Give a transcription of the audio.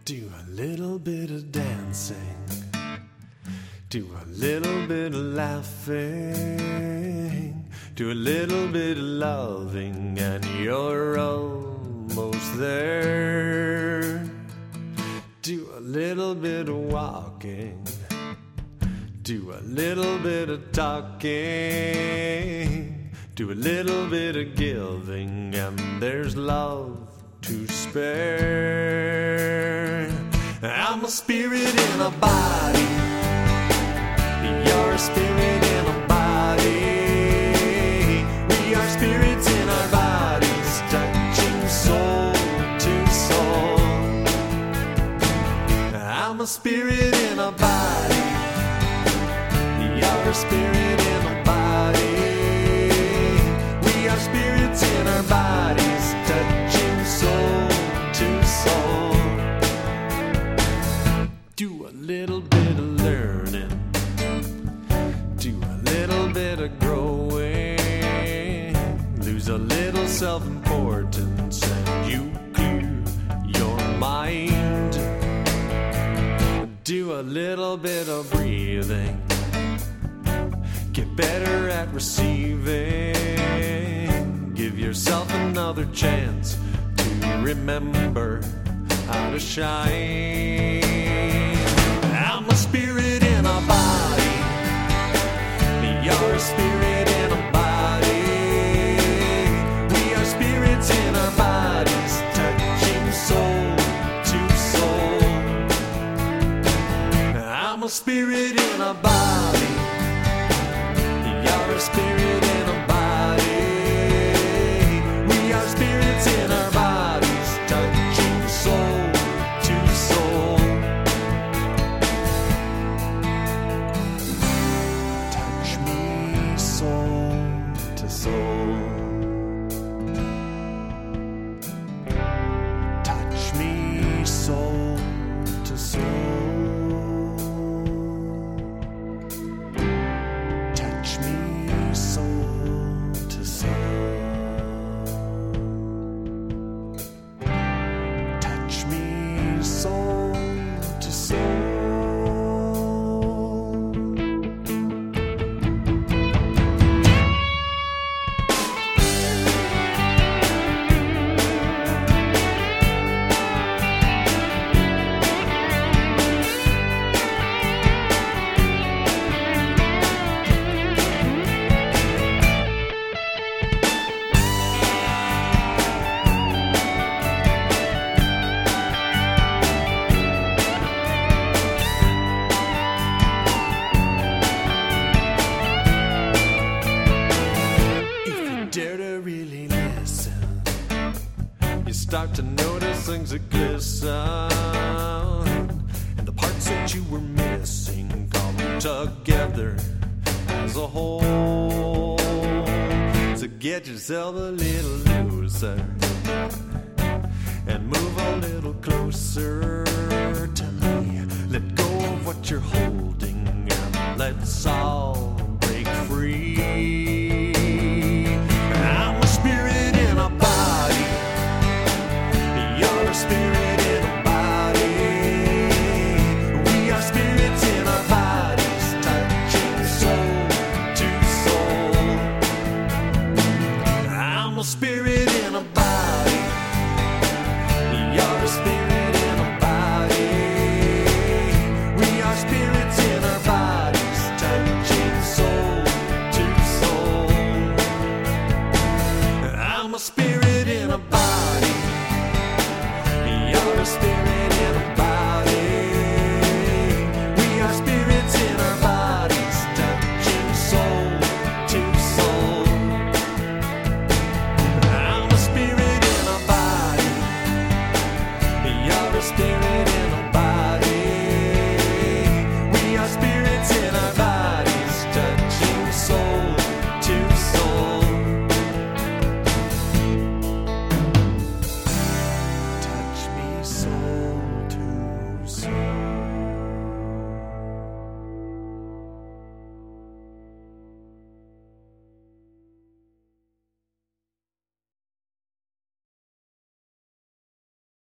Do a little bit of dancing, do a little bit of laughing, do a little bit of loving, and you're almost there. Do a little bit of walking, do a little bit of talking, do a little bit of giving, and there's love to spare. I'm a spirit in a body, you're a spirit in a body. We are spirits in our bodies, touching soul to soul. I'm a spirit in a body, you're a spirit in a body. We are spirits in our bodies, touching soul to soul. Do a little bit of learning, do a little bit of growing, lose a little self-importance and you clear your mind. Do a little bit of breathing, get better at receiving, give yourself another chance to remember how to shine. I'm a spirit in a body, you're a spirit in a body. We are spirits in our bodies, touching soul to soul. I'm a spirit in a body, you're a spirit in a body. We are spirits in our bodies, touching soul to soul. Touch me soul to soul. Touch me soul to soul. Touch me soul to soul. Touch me soul to soul. Dare to really listen, you start to notice things that glisten, and the parts that you were missing come together as a whole. So get yourself a little looser and move a little closer to me. Let go of what you're holding and let's all